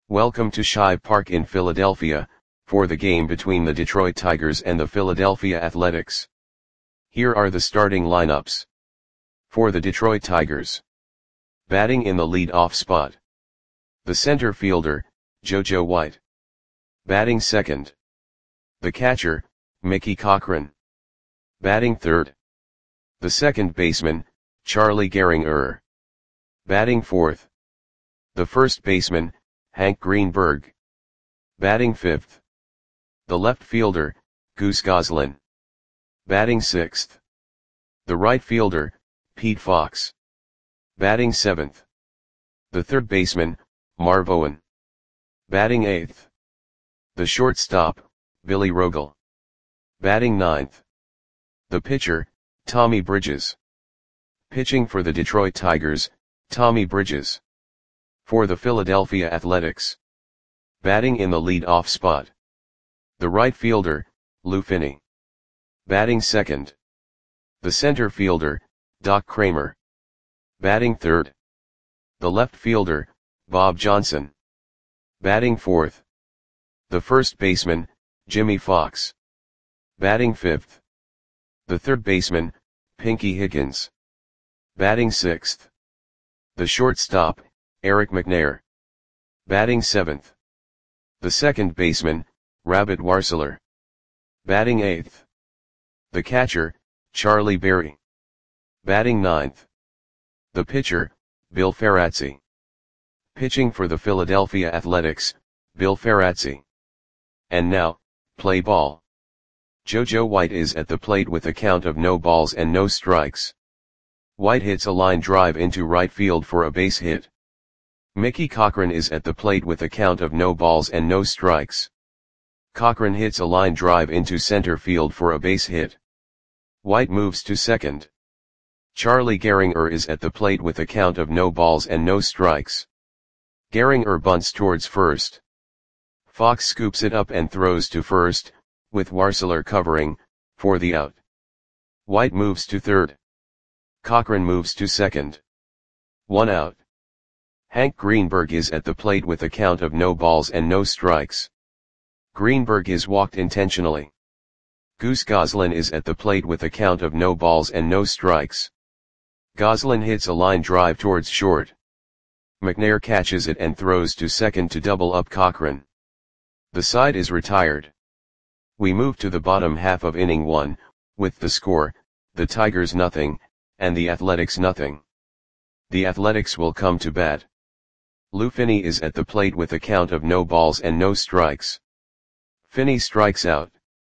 Welcome to Shive Park in Philadelphia, for the game between the Detroit Tigers and the Philadelphia Athletics. Here are the starting lineups. For the Detroit Tigers. Batting in the lead-off spot. The center fielder, JoJo White. Batting second. The catcher, Mickey Cochrane. Batting third. The second baseman, Charlie Gehringer. Batting fourth. The first baseman, Hank Greenberg. Batting fifth. The left fielder, Goose Goslin. Batting sixth. The right fielder, Pete Fox. Batting seventh. The third baseman, Marv Owen. Batting eighth. The shortstop, Billy Rogel. Batting ninth. The pitcher, Tommy Bridges. Pitching for the Detroit Tigers, Tommy Bridges. For the Philadelphia Athletics. Batting in the lead-off spot. The right fielder, Lou Finney. Batting second. The center fielder, Doc Kramer. Batting third. The left fielder, Bob Johnson. Batting fourth. The first baseman, Jimmy Fox. Batting fifth. The third baseman, Pinky Higgins. Batting sixth. The shortstop, Eric McNair. Batting seventh. The second baseman, Rabbit Warseler. Batting eighth. The catcher, Charlie Berry. Batting ninth. The pitcher, Bill Ferrazzi. Pitching for the Philadelphia Athletics, Bill Ferrazzi. And now, play ball. JoJo White is at the plate with a count of no balls and no strikes. White hits a line drive into right field for a base hit. Mickey Cochrane is at the plate with a count of no balls and no strikes. Cochrane hits a line drive into center field for a base hit. White moves to second. Charlie Gehringer is at the plate with a count of no balls and no strikes. Gehringer bunts towards first. Fox scoops it up and throws to first, with Warseler covering, for the out. White moves to third. Cochrane moves to second. 1 out. Hank Greenberg is at the plate with a count of no balls and no strikes. Greenberg is walked intentionally. Goose Goslin is at the plate with a count of no balls and no strikes. Goslin hits a line drive towards short. McNair catches it and throws to second to double up Cochrane. The side is retired. We move to the bottom half of inning 1, with the score, the Tigers nothing, and the Athletics nothing. The Athletics will come to bat. Lou Finney is at the plate with a count of no balls and no strikes. Finney strikes out.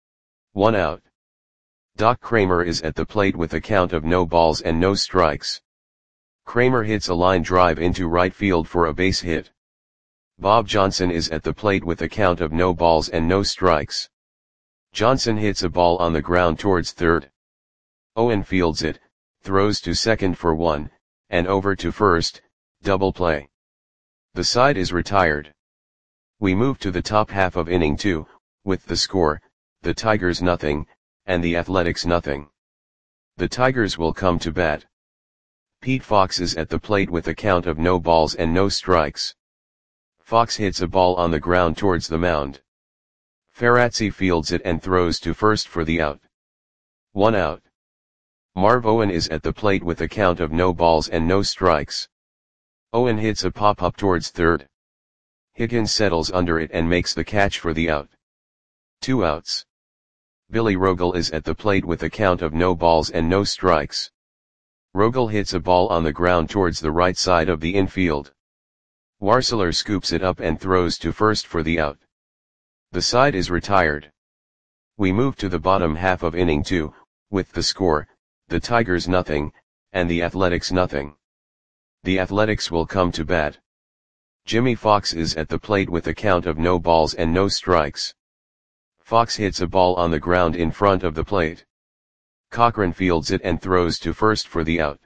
1 out. Doc Kramer is at the plate with a count of no balls and no strikes. Kramer hits a line drive into right field for a base hit. Bob Johnson is at the plate with a count of no balls and no strikes. Johnson hits a ball on the ground towards third. Owen fields it, throws to second for 1, and over to first, double play. The side is retired. We move to the top half of inning 2, with the score, the Tigers nothing, and the Athletics nothing. The Tigers will come to bat. Pete Fox is at the plate with a count of no balls and no strikes. Fox hits a ball on the ground towards the mound. Ferrazzi fields it and throws to first for the out. 1 out. Marv Owen is at the plate with a count of no balls and no strikes. Owen hits a pop-up towards third. Higgins settles under it and makes the catch for the out. 2 outs. Billy Rogel is at the plate with a count of no balls and no strikes. Rogel hits a ball on the ground towards the right side of the infield. Warseler scoops it up and throws to first for the out. The side is retired. We move to the bottom half of inning 2, with the score, the Tigers nothing, and the Athletics nothing. The Athletics will come to bat. Jimmy Fox is at the plate with a count of no balls and no strikes. Fox hits a ball on the ground in front of the plate. Cochrane fields it and throws to first for the out.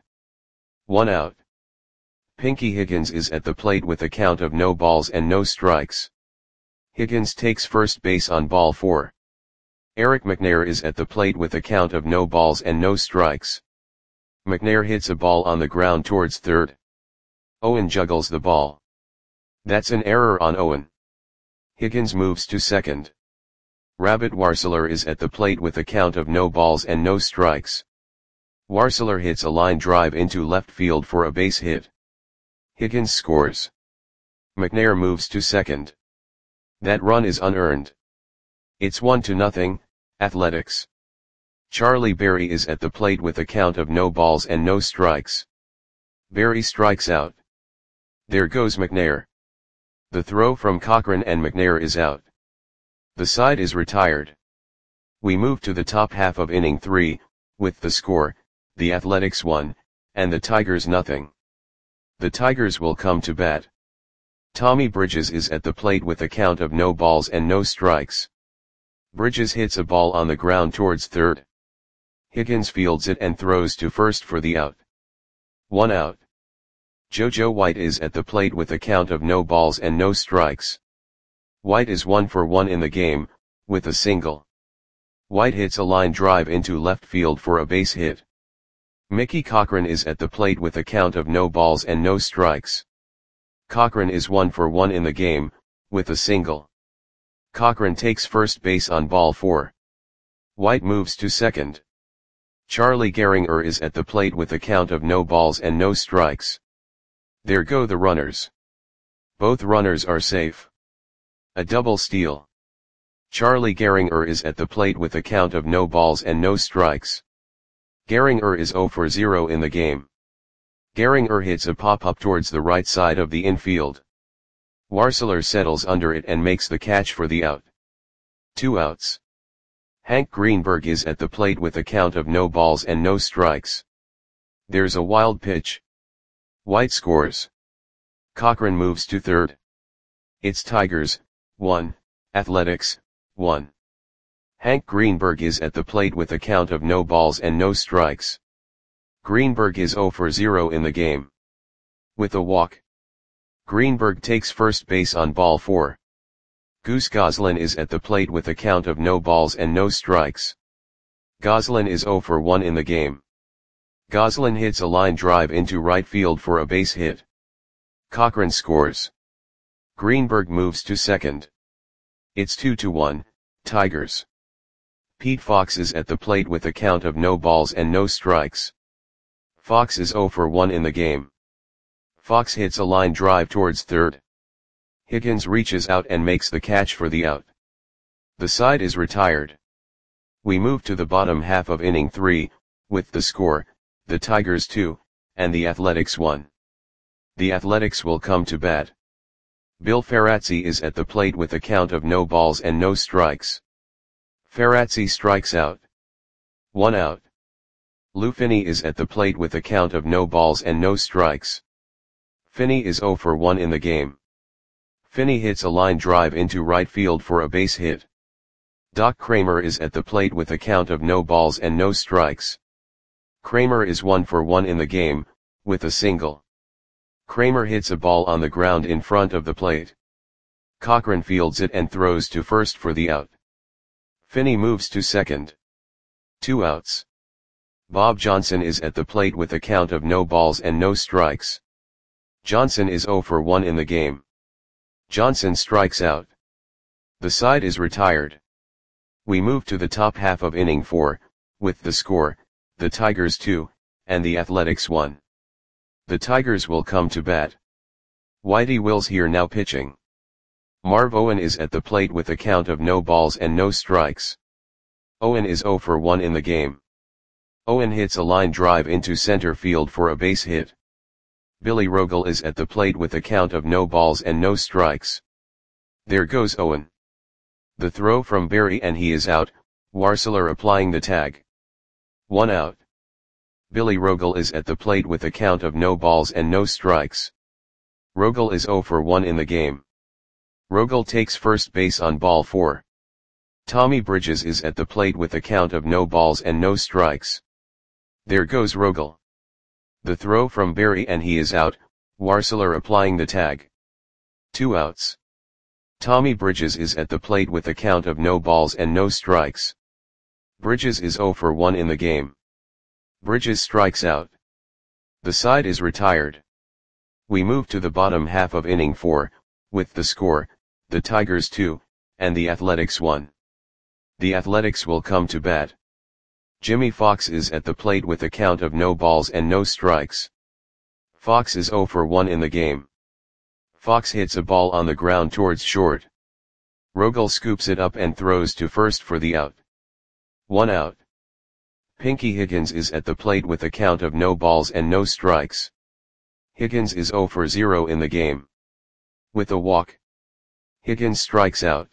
1 out. Pinky Higgins is at the plate with a count of no balls and no strikes. Higgins takes first base on ball 4. Eric McNair is at the plate with a count of no balls and no strikes. McNair hits a ball on the ground towards third. Owen juggles the ball. That's an error on Owen. Higgins moves to second. Rabbit Warseler is at the plate with a count of no balls and no strikes. Warseler hits a line drive into left field for a base hit. Higgins scores. McNair moves to second. That run is unearned. It's 1-0, Athletics. Charlie Berry is at the plate with a count of no balls and no strikes. Berry strikes out. There goes McNair. The throw from Cochran and McNair is out. The side is retired. We move to the top half of inning 3, with the score, the Athletics 1, and the Tigers 0. The Tigers will come to bat. Tommy Bridges is at the plate with a count of no balls and no strikes. Bridges hits a ball on the ground towards third. Higgins fields it and throws to first for the out. 1 out. JoJo White is at the plate with a count of no balls and no strikes. White is 1 for 1 in the game, with a single. White hits a line drive into left field for a base hit. Mickey Cochran is at the plate with a count of no balls and no strikes. Cochran is 1 for 1 in the game, with a single. Cochran takes first base on ball 4. White moves to second. Charlie Gehringer is at the plate with a count of no balls and no strikes. There go the runners. Both runners are safe. A double steal. Charlie Gehringer is at the plate with a count of no balls and no strikes. Gehringer is 0 for 0 in the game. Gehringer hits a pop-up towards the right side of the infield. Warseler settles under it and makes the catch for the out. 2 outs. Hank Greenberg is at the plate with a count of no balls and no strikes. There's a wild pitch. White scores. Cochran moves to third. It's Tigers, 1, Athletics, 1. Hank Greenberg is at the plate with a count of no balls and no strikes. Greenberg is 0 for 0 in the game. With a walk. Greenberg takes first base on ball 4. Goose Goslin is at the plate with a count of no balls and no strikes. Goslin is 0 for 1 in the game. Goslin hits a line drive into right field for a base hit. Cochran scores. Greenberg moves to second. It's 2-1, Tigers. Pete Fox is at the plate with a count of no balls and no strikes. Fox is 0 for 1 in the game. Fox hits a line drive towards third. Higgins reaches out and makes the catch for the out. The side is retired. We move to the bottom half of inning 3, with the score, the Tigers 2, and the Athletics 1. The Athletics will come to bat. Bill Ferrazzi is at the plate with a count of no balls and no strikes. Ferrazzi strikes out. 1 out. Lou Finney is at the plate with a count of no balls and no strikes. Finney is 0 for 1 in the game. Finney hits a line drive into right field for a base hit. Doc Kramer is at the plate with a count of no balls and no strikes. Kramer is 1 for 1 in the game, with a single. Kramer hits a ball on the ground in front of the plate. Cochran fields it and throws to first for the out. Finney moves to second. 2 outs. Bob Johnson is at the plate with a count of no balls and no strikes. Johnson is 0 for 1 in the game. Johnson strikes out. The side is retired. We move to the top half of inning 4, with the score, the Tigers 2, and the Athletics 1. The Tigers will come to bat. Whitey Wills here now pitching. Marv Owen is at the plate with a count of no balls and no strikes. Owen is 0 for 1 in the game. Owen hits a line drive into center field for a base hit. Billy Rogel is at the plate with a count of no balls and no strikes. There goes Owen. The throw from Berry and he is out, Warseler applying the tag. 1 out. Billy Rogel is at the plate with a count of no balls and no strikes. Rogel is 0 for 1 in the game. Rogel takes first base on ball 4. Tommy Bridges is at the plate with a count of no balls and no strikes. There goes Rogel. The throw from Berry and he is out, Warseler applying the tag. 2 outs. Tommy Bridges is at the plate with a count of no balls and no strikes. Bridges is 0 for 1 in the game. Bridges strikes out. The side is retired. We move to the bottom half of inning 4, with the score, the Tigers 2, and the Athletics 1. The Athletics will come to bat. Jimmy Fox is at the plate with a count of no balls and no strikes. Fox is 0 for 1 in the game. Fox hits a ball on the ground towards short. Rogel scoops it up and throws to first for the out. 1 out. Pinky Higgins is at the plate with a count of no balls and no strikes. Higgins is 0 for 0 in the game. With a walk, Higgins strikes out.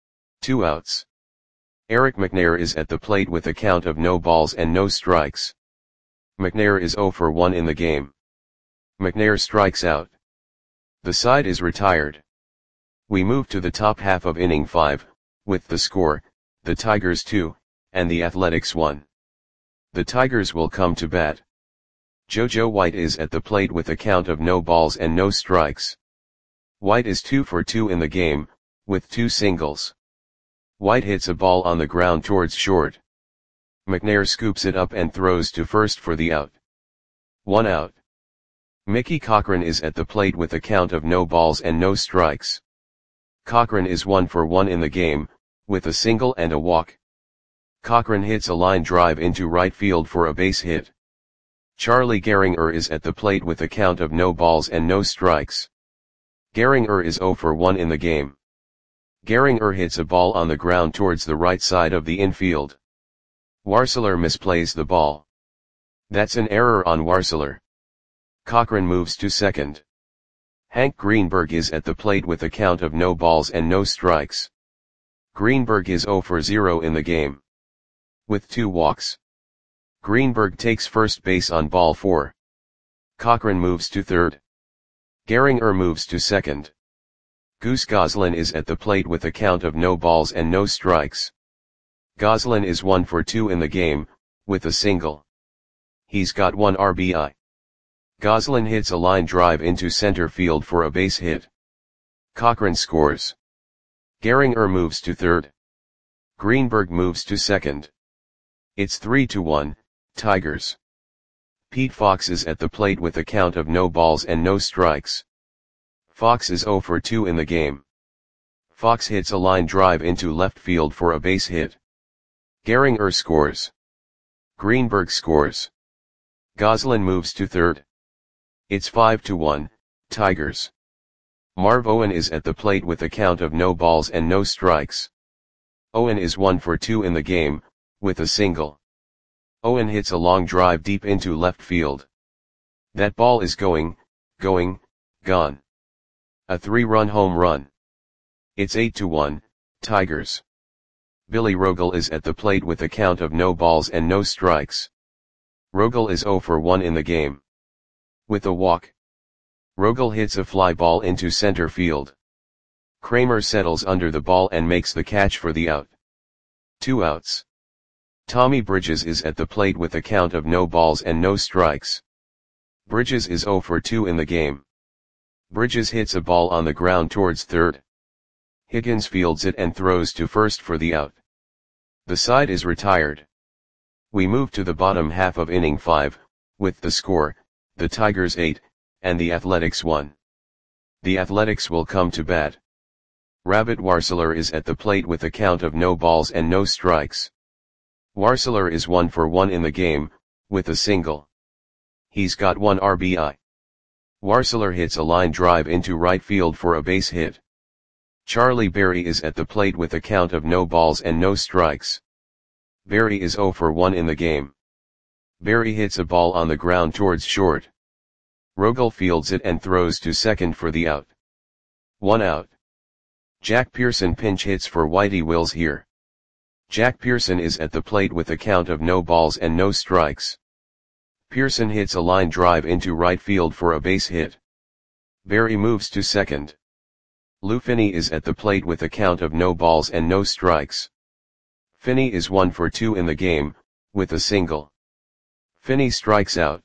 2 outs. Eric McNair is at the plate with a count of no balls and no strikes. McNair is 0 for 1 in the game. McNair strikes out. The side is retired. We move to the top half of inning 5, with the score, the Tigers 2, and the Athletics 1. The Tigers will come to bat. JoJo White is at the plate with a count of no balls and no strikes. White is 2 for 2 in the game, with 2 singles. White hits a ball on the ground towards short. McNair scoops it up and throws to first for the out. 1 out. Mickey Cochrane is at the plate with a count of no balls and no strikes. Cochrane is 1 for 1 in the game, with a single and a walk. Cochrane hits a line drive into right field for a base hit. Charlie Gehringer is at the plate with a count of no balls and no strikes. Gehringer is 0 for 1 in the game. Gehringer hits a ball on the ground towards the right side of the infield. Warseler misplays the ball. That's an error on Warseler. Cochrane moves to second. Hank Greenberg is at the plate with a count of no balls and no strikes. Greenberg is 0 for 0 in the game. With 2 walks. Greenberg takes first base on ball 4. Cochrane moves to third. Gehringer moves to second. Goose Goslin is at the plate with a count of no balls and no strikes. Goslin is 1 for 2 in the game, with a single. He's got 1 RBI. Goslin hits a line drive into center field for a base hit. Cochrane scores. Gehringer moves to third. Greenberg moves to second. It's 3-1, Tigers. Pete Fox is at the plate with a count of no balls and no strikes. Fox is 0 for 2 in the game. Fox hits a line drive into left field for a base hit. Gehringer scores. Greenberg scores. Goslin moves to third. It's 5-1, Tigers. Marv Owen is at the plate with a count of no balls and no strikes. Owen is 1 for 2 in the game, with a single. Owen hits a long drive deep into left field. That ball is gone. A 3-run home run. It's 8-1, Tigers. Billy Rogel is at the plate with a count of no balls and no strikes. Rogel is 0 for 1 in the game. With a walk. Rogel hits a fly ball into center field. Kramer settles under the ball and makes the catch for the out. 2 outs. Tommy Bridges is at the plate with a count of no balls and no strikes. Bridges is 0 for 2 in the game. Bridges hits a ball on the ground towards third. Higgins fields it and throws to first for the out. The side is retired. We move to the bottom half of inning 5, with the score, the Tigers 8, and the Athletics 1. The Athletics will come to bat. Rabbit Warseler is at the plate with a count of no balls and no strikes. Warseler is 1 for 1 in the game, with a single. He's got 1 RBI. Warseler hits a line drive into right field for a base hit. Charlie Berry is at the plate with a count of no balls and no strikes. Berry is 0 for 1 in the game. Berry hits a ball on the ground towards short. Rogel fields it and throws to second for the out. 1 out. Jack Pearson pinch hits for Whitey Wills here. Jack Pearson is at the plate with a count of no balls and no strikes. Pearson hits a line drive into right field for a base hit. Berry moves to second. Lou Finney is at the plate with a count of no balls and no strikes. Finney is 1 for 2 in the game, with a single. Finney strikes out.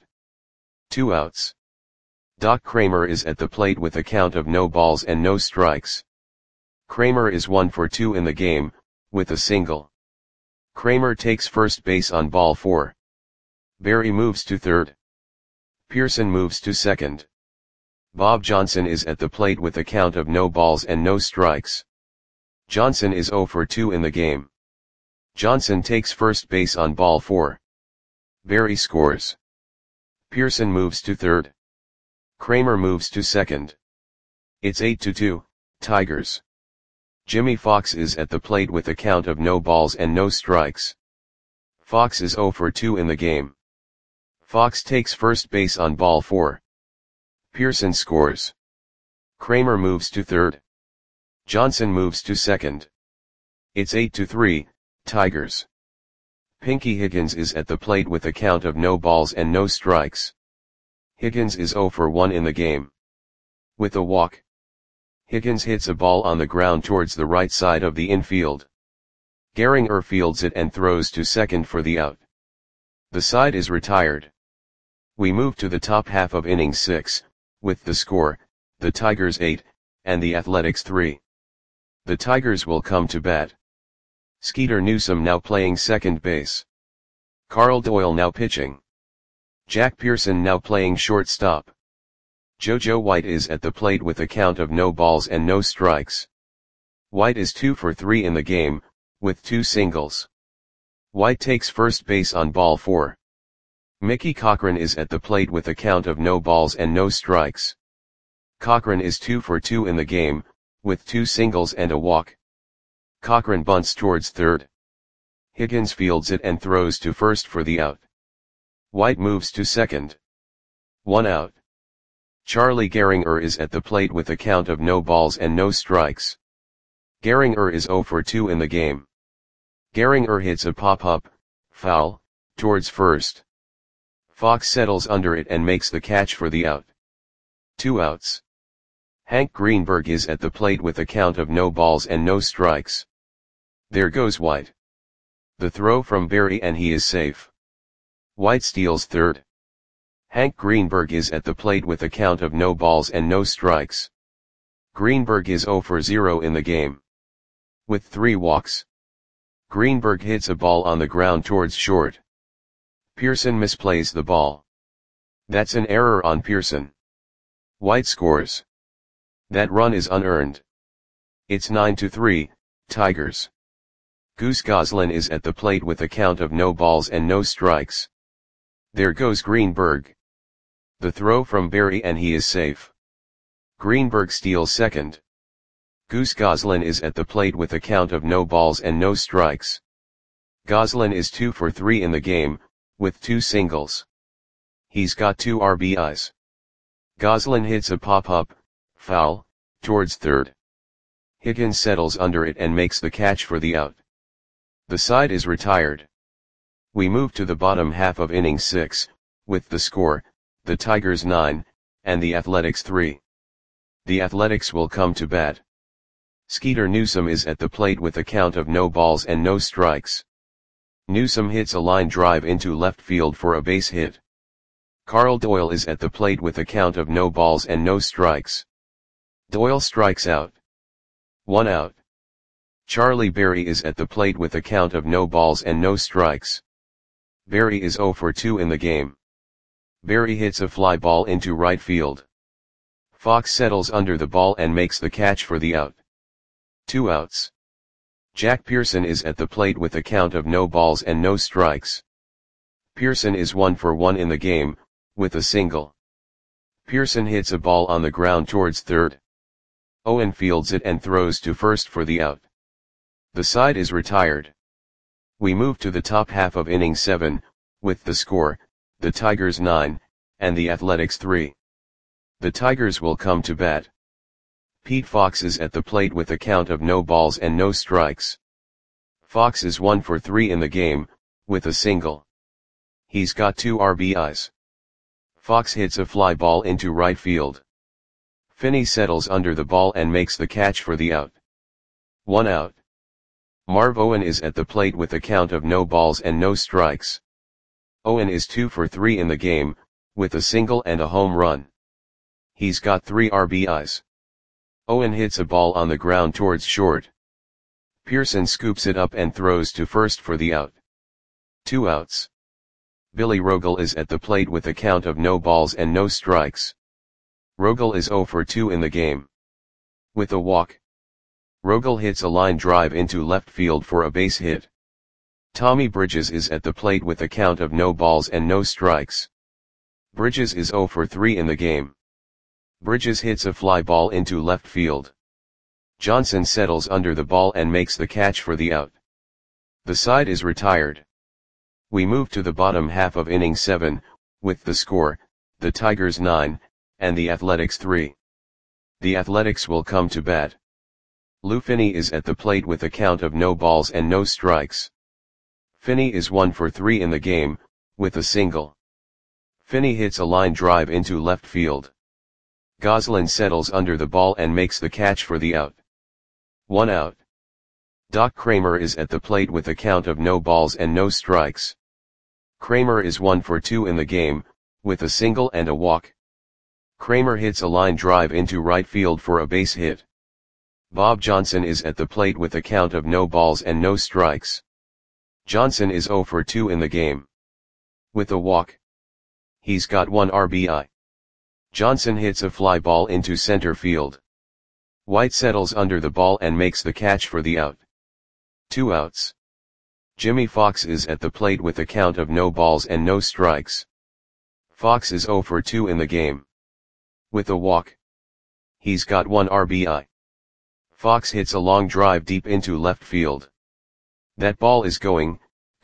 2 outs. Doc Kramer is at the plate with a count of no balls and no strikes. Kramer is 1 for 2 in the game, with a single. Kramer takes first base on ball 4. Berry moves to third. Pearson moves to second. Bob Johnson is at the plate with a count of no balls and no strikes. Johnson is 0 for 2 in the game. Johnson takes first base on ball 4. Berry scores. Pearson moves to third. Kramer moves to second. It's 8-2, Tigers. Jimmy Fox is at the plate with a count of no balls and no strikes. Fox is 0 for 2 in the game. Fox takes first base on ball 4. Pearson scores. Kramer moves to third. Johnson moves to second. It's 8-3, Tigers. Pinky Higgins is at the plate with a count of no balls and no strikes. Higgins is 0 for 1 in the game. With a walk, Higgins hits a ball on the ground towards the right side of the infield. Gehringer fields it and throws to second for the out. The side is retired. We move to the top half of inning 6, with the score, the Tigers 8, and the Athletics 3. The Tigers will come to bat. Skeeter Newsome now playing second base. Carl Doyle now pitching. Jack Pearson now playing shortstop. JoJo White is at the plate with a count of no balls and no strikes. White is 2 for 3 in the game, with 2 singles. White takes first base on ball 4. Mickey Cochrane is at the plate with a count of no balls and no strikes. Cochrane is 2 for 2 in the game, with 2 singles and a walk. Cochrane bunts towards third. Higgins fields it and throws to first for the out. White moves to second. 1 out. Charlie Gehringer is at the plate with a count of no balls and no strikes. Gehringer is 0 for 2 in the game. Gehringer hits a pop-up, foul, towards first. Fox settles under it and makes the catch for the out. 2 outs. Hank Greenberg is at the plate with a count of no balls and no strikes. There goes White. The throw from Berry and he is safe. White steals third. Hank Greenberg is at the plate with a count of no balls and no strikes. Greenberg is 0 for 0 in the game. With 3 walks. Greenberg hits a ball on the ground towards short. Pearson misplays the ball. That's an error on Pearson. White scores. That run is unearned. It's 9-3, Tigers. Goose Goslin is at the plate with a count of no balls and no strikes. There goes Greenberg. The throw from Berry and he is safe. Greenberg steals second. Goose Goslin is at the plate with a count of no balls and no strikes. Goslin is 2 for 3 in the game, with 2 singles. He's got 2 RBIs. Goslin hits a pop-up, foul, towards third. Higgins settles under it and makes the catch for the out. The side is retired. We move to the bottom half of inning 6, with the score, the Tigers 9, and the Athletics 3. The Athletics will come to bat. Skeeter Newsome is at the plate with a count of no balls and no strikes. Newsome hits a line drive into left field for a base hit. Carl Doyle is at the plate with a count of no balls and no strikes. Doyle strikes out. 1 out. Charlie Berry is at the plate with a count of no balls and no strikes. Berry is 0 for 2 in the game. Berry hits a fly ball into right field. Fox settles under the ball and makes the catch for the out. 2 outs. Jack Pearson is at the plate with a count of no balls and no strikes. Pearson is 1 for 1 in the game, with a single. Pearson hits a ball on the ground towards third. Owen fields it and throws to first for the out. The side is retired. We move to the top half of inning 7, with the score, the Tigers 9, and the Athletics 3. The Tigers will come to bat. Pete Fox is at the plate with a count of no balls and no strikes. Fox is 1 for 3 in the game, with a single. He's got 2 RBIs. Fox hits a fly ball into right field. Finney settles under the ball and makes the catch for the out. 1 out. Marv Owen is at the plate with a count of no balls and no strikes. Owen is 2 for 3 in the game, with a single and a home run. He's got 3 RBIs. Owen hits a ball on the ground towards short. Pearson scoops it up and throws to first for the out. 2 outs. Billy Rogel is at the plate with a count of no balls and no strikes. Rogel is 0 for 2 in the game. With a walk. Rogel hits a line drive into left field for a base hit. Tommy Bridges is at the plate with a count of no balls and no strikes. Bridges is 0 for 3 in the game. Bridges hits a fly ball into left field. Johnson settles under the ball and makes the catch for the out. The side is retired. We move to the bottom half of inning 7, with the score, the Tigers 9, and the Athletics 3. The Athletics will come to bat. Lou Finney is at the plate with a count of no balls and no strikes. Finney is 1 for 3 in the game, with a single. Finney hits a line drive into left field. Goslin settles under the ball and makes the catch for the out. 1 out. Doc Kramer is at the plate with a count of no balls and no strikes. Kramer is 1 for 2 in the game, with a single and a walk. Kramer hits a line drive into right field for a base hit. Bob Johnson is at the plate with a count of no balls and no strikes. Johnson is 0 for 2 in the game. With a walk. He's got 1 RBI. Johnson hits a fly ball into center field. White settles under the ball and makes the catch for the out. 2 outs. Jimmy Fox is at the plate with a count of no balls and no strikes. Fox is 0 for 2 in the game. With a walk. He's got 1 RBI. Fox hits a long drive deep into left field. That ball is gone.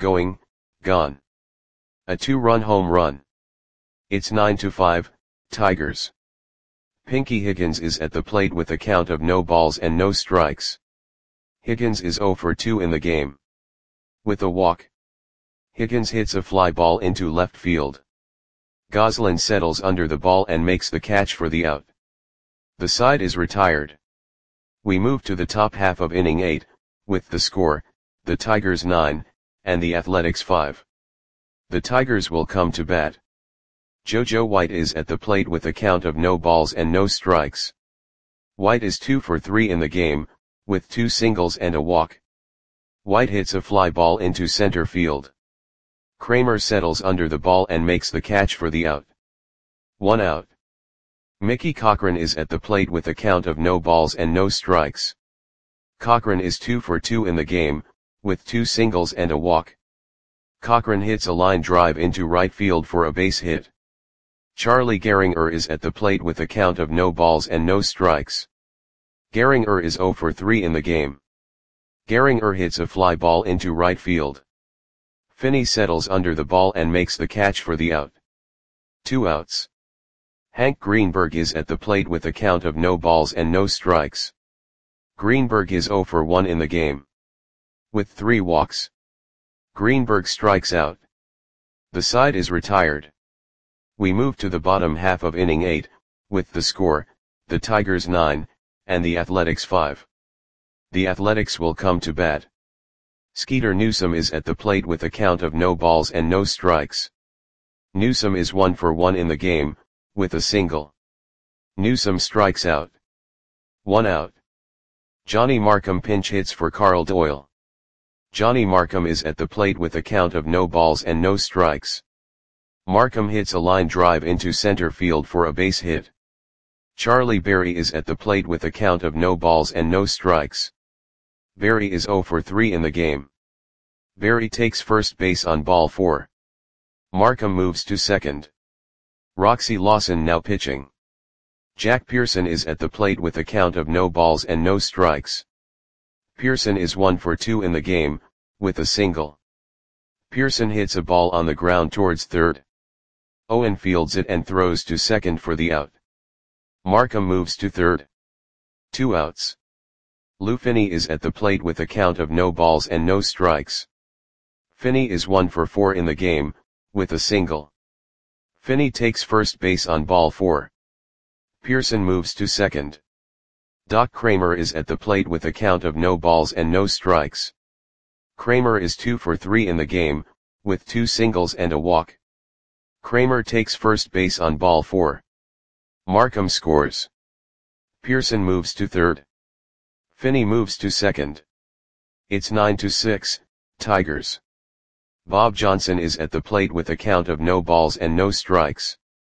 A 2-run home run. It's 9-5, Tigers. Pinky Higgins is at the plate with a count of no balls and no strikes. Higgins is 0 for 2 in the game. With a walk. Higgins hits a fly ball into left field. Goslin settles under the ball and makes the catch for the out. The side is retired. We move to the top half of inning 8, with the score, the Tigers 9, and the Athletics 5. The Tigers will come to bat. JoJo White is at the plate with a count of no balls and no strikes. White is 2 for 3 in the game, with 2 singles and a walk. White hits a fly ball into center field. Kramer settles under the ball and makes the catch for the out. 1 out. Mickey Cochrane is at the plate with a count of no balls and no strikes. Cochrane is 2 for 2 in the game, with 2 singles and a walk. Cochrane hits a line drive into right field for a base hit. Charlie Gehringer is at the plate with a count of no balls and no strikes. Gehringer is 0 for 3 in the game. Gehringer hits a fly ball into right field. Finney settles under the ball and makes the catch for the out. 2 outs. Hank Greenberg is at the plate with a count of no balls and no strikes. Greenberg is 0 for 1 in the game. With 3 walks. Greenberg strikes out. The side is retired. We move to the bottom half of inning 8, with the score, the Tigers 9, and the Athletics 5. The Athletics will come to bat. Skeeter Newsom is at the plate with a count of no balls and no strikes. Newsom is 1 for 1 in the game, with a single. Newsom strikes out. 1 out. Johnny Markham pinch hits for Carl Doyle. Johnny Markham is at the plate with a count of no balls and no strikes. Markham hits a line drive into center field for a base hit. Charlie Berry is at the plate with a count of no balls and no strikes. Berry is 0 for 3 in the game. Berry takes first base on ball 4. Markham moves to second. Roxy Lawson now pitching. Jack Pearson is at the plate with a count of no balls and no strikes. Pearson is 1 for 2 in the game, with a single. Pearson hits a ball on the ground towards third. Owen fields it and throws to second for the out. Markham moves to third. 2 outs. Lou Finney is at the plate with a count of no balls and no strikes. Finney is 1 for 4 in the game, with a single. Finney takes first base on ball 4. Pearson moves to second. Doc Kramer is at the plate with a count of no balls and no strikes. Kramer is 2 for 3 in the game, with 2 singles and a walk. Kramer takes first base on ball 4. Markham scores. Pearson moves to third. Finney moves to second. It's 9-6, Tigers. Bob Johnson is at the plate with a count of no balls and no strikes.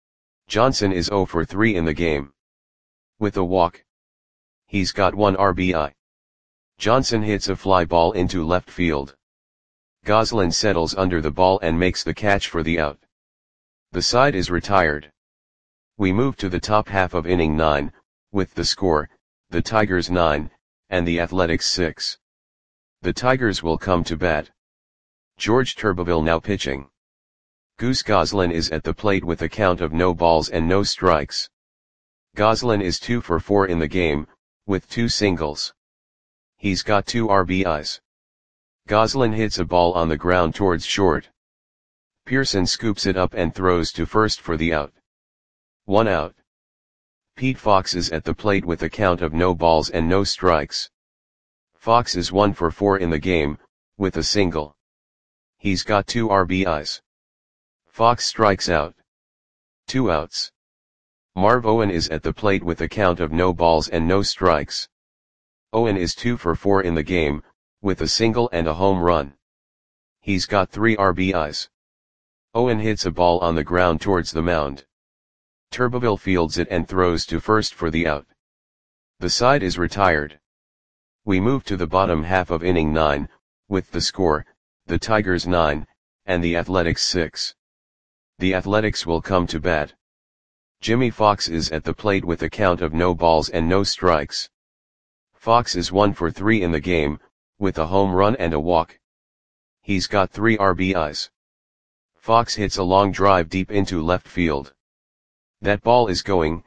Johnson is 0 for 3 in the game. With a walk. He's got 1 RBI. Johnson hits a fly ball into left field. Goslin settles under the ball and makes the catch for the out. The side is retired. We move to the top half of inning 9, with the score, the Tigers 9, and the Athletics 6. The Tigers will come to bat. George Turbeville now pitching. Goose Goslin is at the plate with a count of no balls and no strikes. Goslin is 2 for 4 in the game, with 2 singles. He's got 2 RBIs. Goslin hits a ball on the ground towards short. Pearson scoops it up and throws to first for the out. 1 out. Pete Fox is at the plate with a count of no balls and no strikes. Fox is 1 for 4 in the game, with a single. He's got 2 RBIs. Fox strikes out. 2 outs. Marv Owen is at the plate with a count of no balls and no strikes. Owen is 2 for 4 in the game, with a single and a home run. He's got 3 RBIs. Owen hits a ball on the ground towards the mound. Turbeville fields it and throws to first for the out. The side is retired. We move to the bottom half of inning 9, with the score, the Tigers 9, and the Athletics 6. The Athletics will come to bat. Jimmy Fox is at the plate with a count of no balls and no strikes. Fox is 1 for 3 in the game, with a home run and a walk. He's got 3 RBIs. Fox hits a long drive deep into left field. That ball is gone.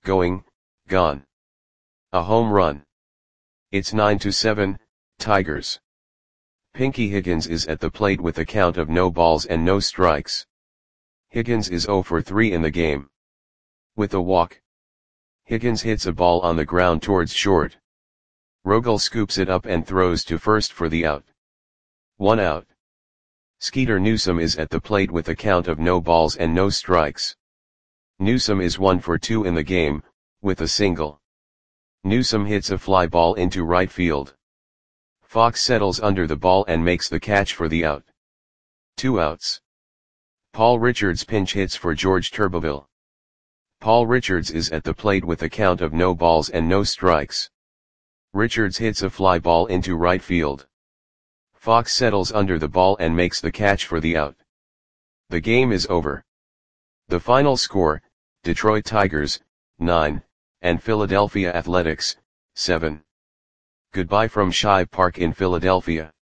A home run. It's 9-7, Tigers. Pinky Higgins is at the plate with a count of no balls and no strikes. Higgins is 0 for 3 in the game. With a walk. Higgins hits a ball on the ground towards short. Rogel scoops it up and throws to first for the out. 1 out. Skeeter Newsome is at the plate with a count of no balls and no strikes. Newsome is 1 for 2 in the game, with a single. Newsome hits a fly ball into right field. Fox settles under the ball and makes the catch for the out. 2 outs. Paul Richards pinch hits for George Turbeville. Paul Richards is at the plate with a count of no balls and no strikes. Richards hits a fly ball into right field. Fox settles under the ball and makes the catch for the out. The game is over. The final score, Detroit Tigers, 9, and Philadelphia Athletics, 7. Goodbye from Shibe Park in Philadelphia.